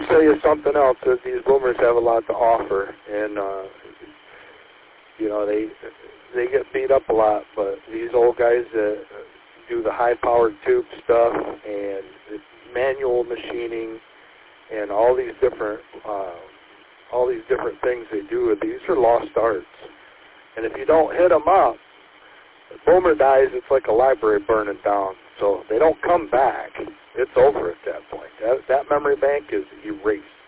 tell you something else, is these boomers have a lot to offer, and they get beat up a lot, but these old guys that do the high-powered tube stuff and manual machining and all these different things they do, these are lost arts. And if you don't hit them up, the boomer dies, it's like a library burning down. So they don't come back. It's over at that point. That memory bank is erased.